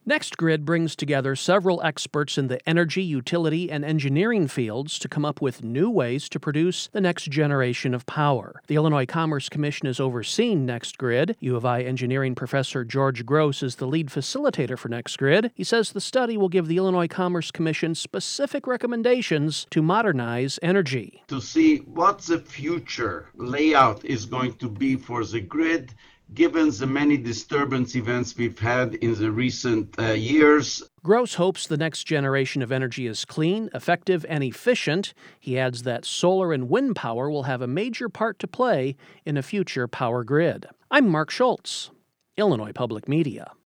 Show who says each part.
Speaker 1: NextGrid brings together several experts in the energy, utility, and engineering fields to come up with new ways to produce the next generation of power. The Illinois Commerce Commission is overseeing NextGrid. U of I engineering professor George Gross is the lead facilitator for NextGrid. He says the study will give the Illinois Commerce Commission specific recommendations to modernize energy.
Speaker 2: To see what the future layout is going to be for the grid, given the many disturbance events we've had in the recent years.
Speaker 1: Gross hopes the next generation of energy is clean, effective, and efficient. He adds that solar and wind power will have a major part to play in a future power grid. I'm Mark Schultz, Illinois Public Media.